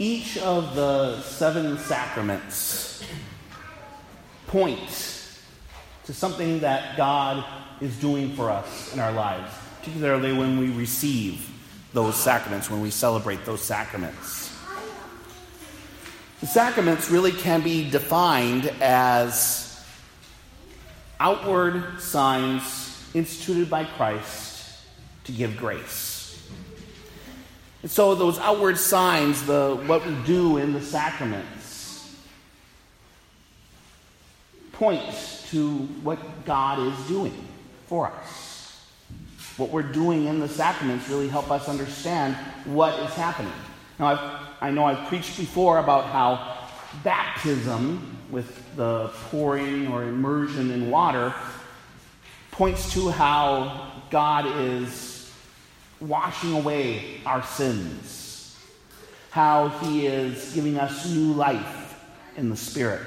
Each of the 7 sacraments point to something that God is doing for us in our lives, particularly when we receive those sacraments, when we celebrate those sacraments. The sacraments really can be defined as outward signs instituted by Christ to give grace. And so those outward signs, what we do in the sacraments, point to what God is doing for us. What we're doing in the sacraments really help us understand what is happening. Now, I know I've preached before about how baptism, with the pouring or immersion in water, points to how God is washing away our sins, how he is giving us new life in the Spirit.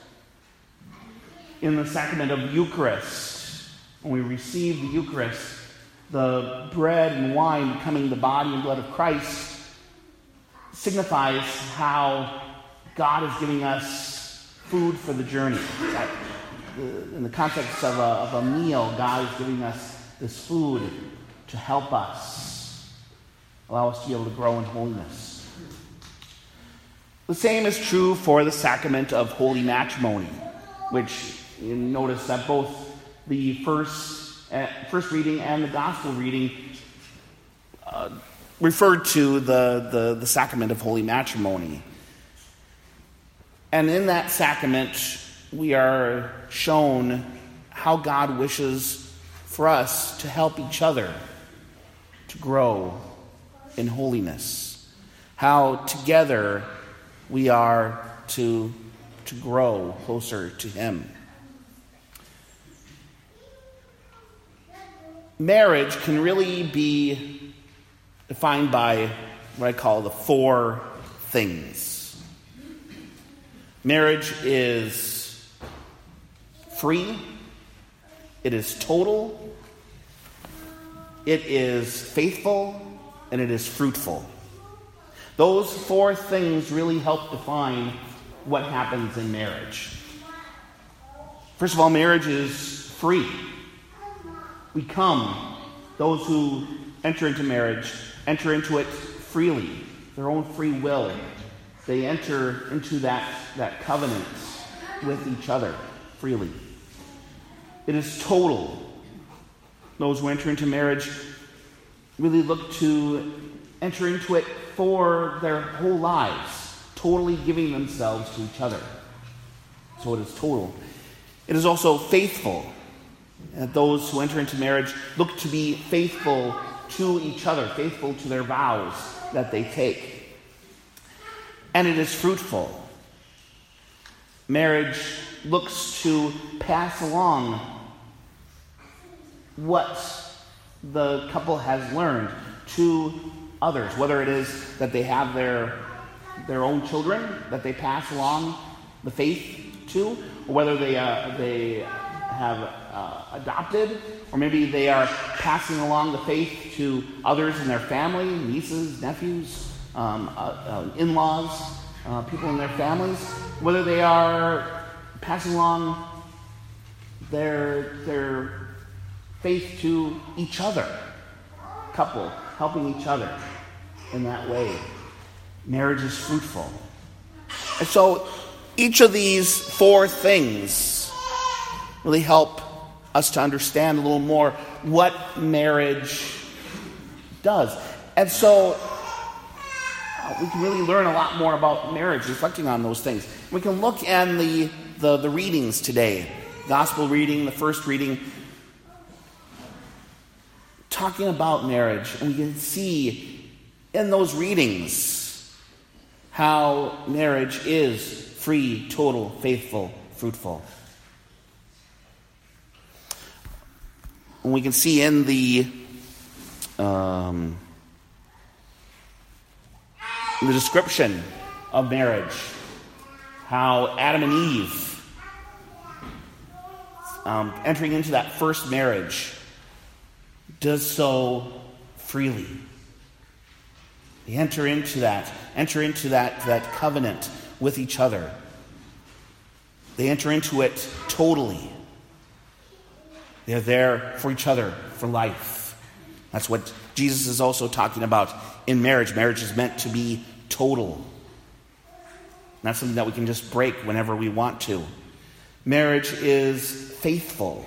In the sacrament of Eucharist, when we receive the Eucharist, the bread and wine becoming the body and blood of Christ signifies how God is giving us food for the journey. In the context of a meal, God is giving us this food to help us, allow us to be able to grow in holiness. The same is true for the sacrament of holy matrimony, which you notice that both the first reading and the gospel reading referred to the sacrament of holy matrimony. And in that sacrament, we are shown how God wishes for us to help each other to grow in holiness. How together we are to grow closer to him. Marriage can really be defined by what I call the 4 things. Marriage is free, it is total, it is faithful, and it is fruitful. Those 4 things really help define what happens in marriage. First of all, marriage is free. Those who enter into marriage, enter into it freely, their own free will. They enter into that covenant with each other freely. It is total. Those who enter into marriage really look to enter into it for their whole lives, totally giving themselves to each other. So it is total. It is also faithful. And those who enter into marriage look to be faithful to each other, faithful to their vows that they take. And it is fruitful. Marriage looks to pass along what the couple has learned to others, whether it is that they have their own children that they pass along the faith to, or whether they have adopted, or maybe they are passing along the faith to others in their family, nieces, nephews, in-laws, people in their families, whether they are passing along their faith to each other, couple, helping each other in that way. Marriage is fruitful. And so each of these 4 things really help us to understand a little more what marriage does. And so we can really learn a lot more about marriage, reflecting on those things. We can look at the readings today. Gospel reading, the first reading, talking about marriage. And we can see in those readings how marriage is free, total, faithful, fruitful. And we can see in the description of marriage how Adam and Eve, entering into that first marriage, does so freely. They enter into that covenant with each other. They enter into it totally. They're there for each other, for life. That's what Jesus is also talking about in marriage. Marriage is meant to be total. Not something that we can just break whenever we want to. Marriage is faithful.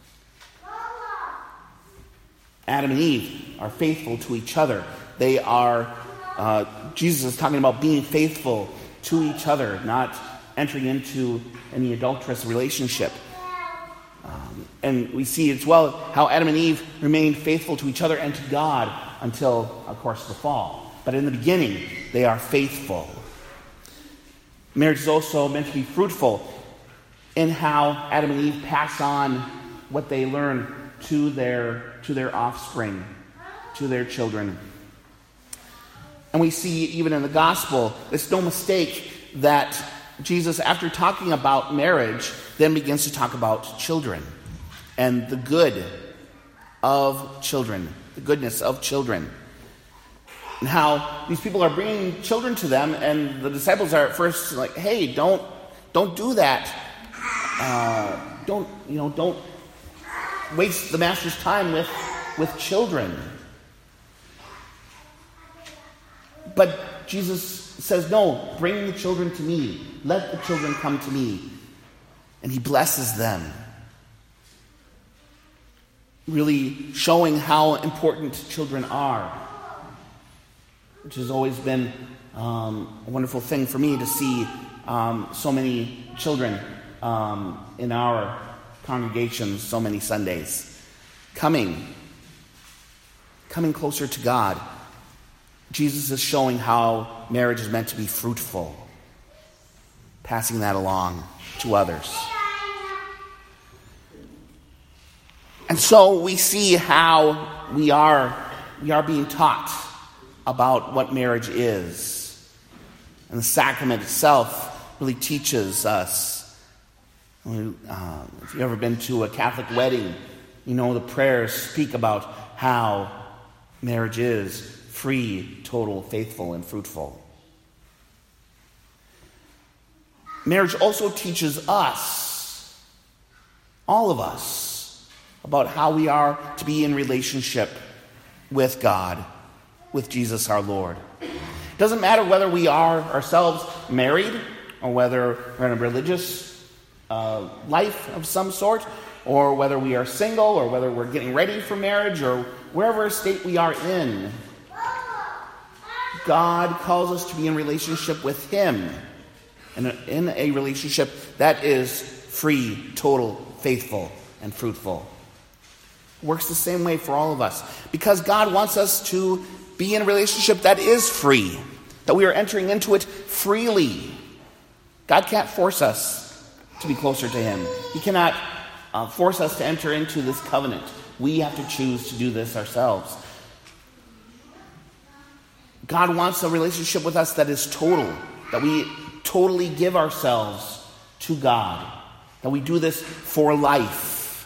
Adam and Eve are faithful to each other. They are, Jesus is talking about being faithful to each other, not entering into any adulterous relationship. And we see as well how Adam and Eve remained faithful to each other and to God until, of course, the fall. But in the beginning, they are faithful. Marriage is also meant to be fruitful in how Adam and Eve pass on what they learn to their offspring, to their children. And we see even in the gospel, it's no mistake that Jesus, after talking about marriage, then begins to talk about children and the good of children, the goodness of children. And how these people are bringing children to them, and the disciples are at first like, hey, don't do that. Don't waste the master's time with children. But Jesus says, no, bring the children to me. Let the children come to me. And he blesses them. Really showing how important children are. Which has always been a wonderful thing for me to see so many children in our congregations, so many Sundays, coming closer to God. Jesus is showing how marriage is meant to be fruitful, passing that along to others. And so we see how we are being taught about what marriage is. And the sacrament itself really teaches us. If you've ever been to a Catholic wedding, you know the prayers speak about how marriage is free, total, faithful, and fruitful. Marriage also teaches us, all of us, about how we are to be in relationship with God, with Jesus our Lord. It doesn't matter whether we are ourselves married or whether we're in a religious life of some sort, or whether we are single, or whether we're getting ready for marriage, or wherever state we are in. God calls us to be in relationship with Him, and in a relationship that is free, total, faithful, and fruitful. It works the same way for all of us, because God wants us to be in a relationship that is free, that we are entering into it freely. God can't force us to be closer to Him. He cannot force us to enter into this covenant. We have to choose to do this ourselves. God wants a relationship with us that is total, that we totally give ourselves to God, that we do this for life.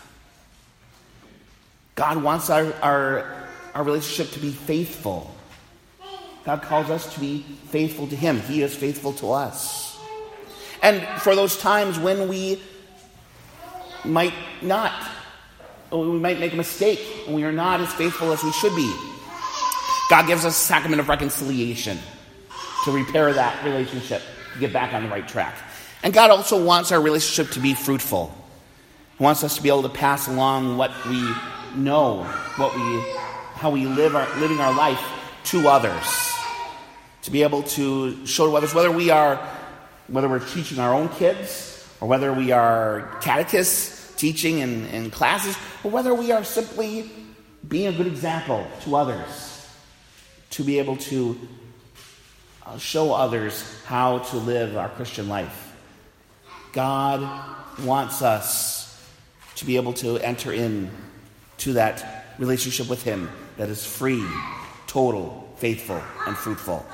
God wants our relationship to be faithful. God calls us to be faithful to Him. He is faithful to us. And for those times when we might not, or we might make a mistake, and we are not as faithful as we should be, God gives us a sacrament of reconciliation to repair that relationship, to get back on the right track. And God also wants our relationship to be fruitful. He wants us to be able to pass along what we know, how we living our life to others. To be able to show to others, whether we're teaching our own kids, or whether we are catechists teaching in classes, or whether we are simply being a good example to others. To be able to show others how to live our Christian life. God wants us to be able to enter into that relationship with Him that is free, total, faithful, and fruitful.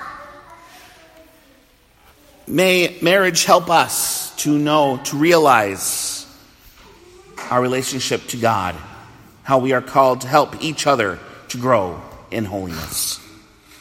May marriage help us to realize our relationship to God, how we are called to help each other to grow in holiness.